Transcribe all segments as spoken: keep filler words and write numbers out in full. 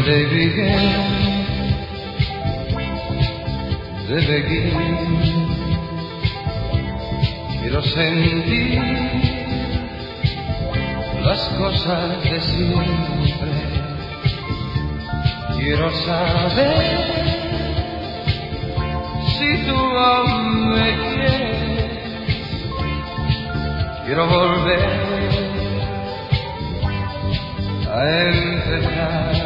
they begin, they begin. Quiero sentir las cosas de siempre. Quiero saber si tú aún me quieres. Quiero volver a empezar.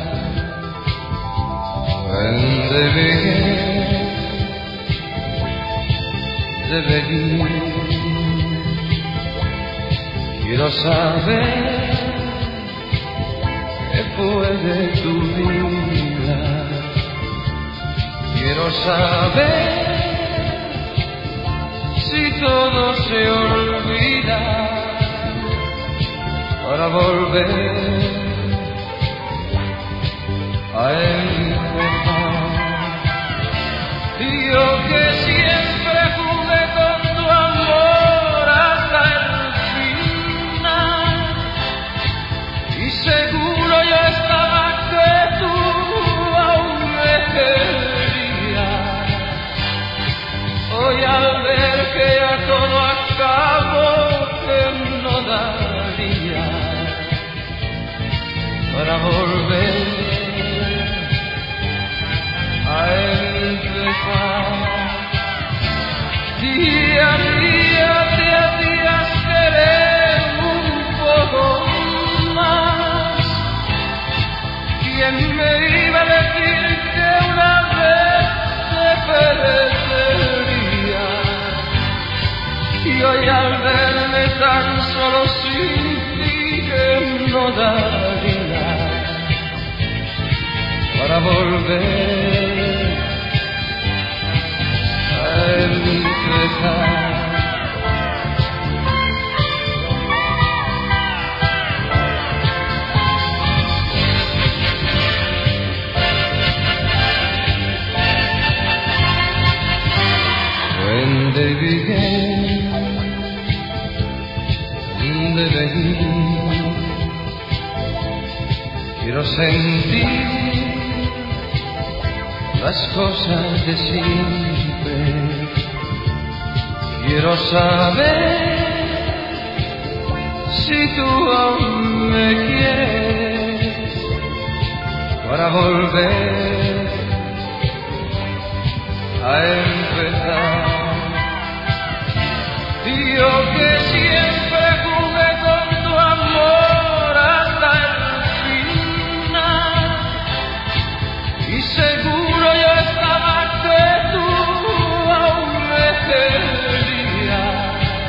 When they begin, they begin. Quiero saber qué fue de tu vida. Quiero saber si todo se olvida para volver a empezar. Y yo que siempre jugué con tu amor hasta el final, y seguro yo estaba que tú aún me querías. Hoy al ver que ya todo acabó, que no daría para volver a empezar. Día a día te hacías querer un poco más. ¿Quién me iba a decir que una vez te perdería? Y hoy al verme tan solo sin ti, que no daría para volver a empezar. When they began, they began. Quiero sentir las cosas de siempre. Quiero saber si tú aún me quieres para volver a empezar. Y yo que siempre jugué con tu amor hasta el final, y seguro yo estaba que tú aún me querías.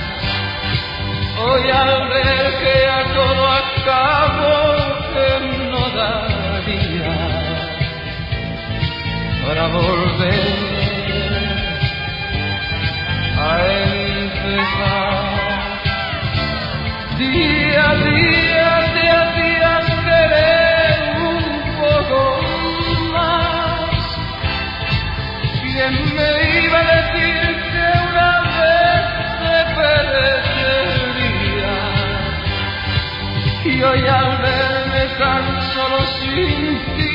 Hoy al ver que ya todo acabó, que no daría para volver a empezar. Día a día te hacías querer un poco más. ¿Quién me iba a decir que una vez te perdería? Y hoy al verme tan solo sin ti,